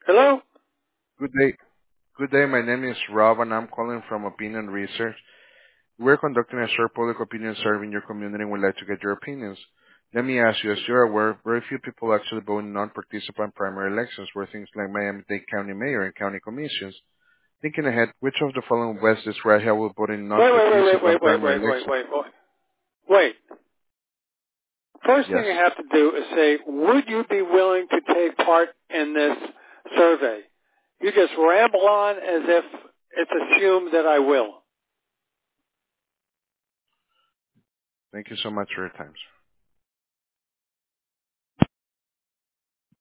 Hello? Good day. Good day. My name is Rob, and I'm calling from Opinion Research. We're conducting a short public opinion survey in your community and would like to get your opinions. Let me ask you, as you're aware, very few people actually vote in non-participant primary elections where things like Miami-Dade County Mayor and county commissions. Thinking ahead, which of the following best describe how we vote in non-participant primary elections? Wait. First thing Yes. you have to do is say, would you be willing to take part in this survey? You just ramble on as if it's assumed that I will. Thank you so much for your time, sir.